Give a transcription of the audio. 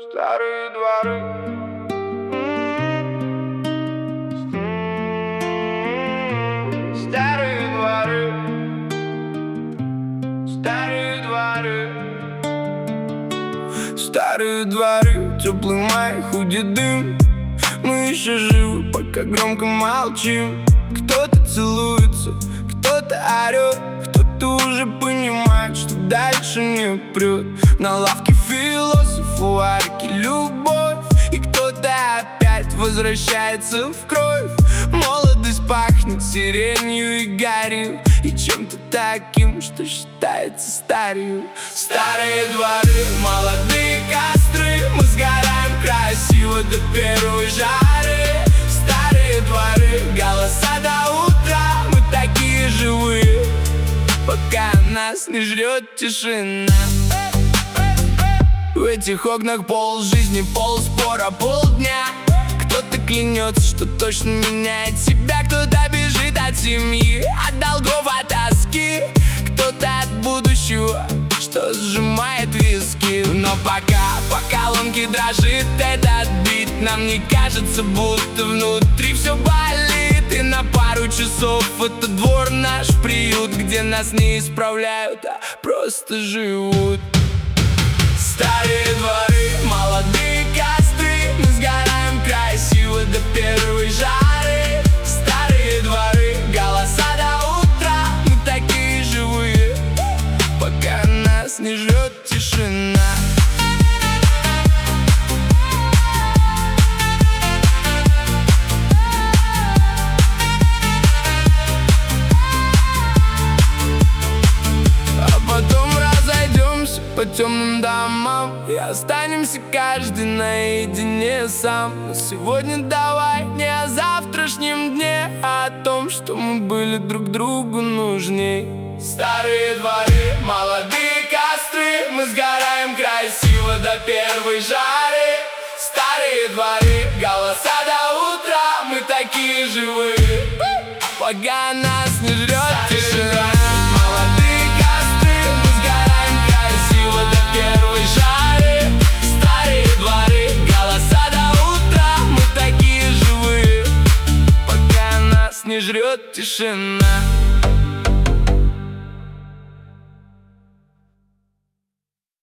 Старые дворы. Старые дворы. Старые дворы. Старые дворы, теплый май, ходит дым. Мы еще живы, пока громко молчим. Кто-то целуется, кто-то орет, кто-то уже понимает, что дальше не прет. На лавке философ, у арки любовь, и кто-то опять возвращается в кровь. Молодость пахнет сиренью и гарью, и чем-то таким, что считается старью. Старые дворы, молодые костры, мы сгораем красиво до первой жары. Старые дворы, голоса до утра, мы такие живые, пока нас не жрет тишина. В этих окнах полжизни, полспора, полдня. Кто-то клянется, что точно меняет себя, кто-то бежит от семьи, от долгов, от тоски, кто-то от будущего, что сжимает виски. Но по колонке дрожит этот бит, нам не кажется, будто внутри все болит. И на пару часов это двор наш приют, где нас не исправляют, а просто живут. Старые дворы, молодые костры, мы сгораем красиво до первой жары. Старые дворы, голоса до утра, мы такие живые, пока нас не жрет тишина. По темным домам и останемся каждый наедине сам. Но сегодня давай не о завтрашнем дне, а о том, что мы были друг другу нужней. Старые дворы, молодые костры, мы сгораем красиво до первой жары. Старые дворы, голоса до утра, мы такие живые, пока нас не жрет тишина. Не жрет тишина.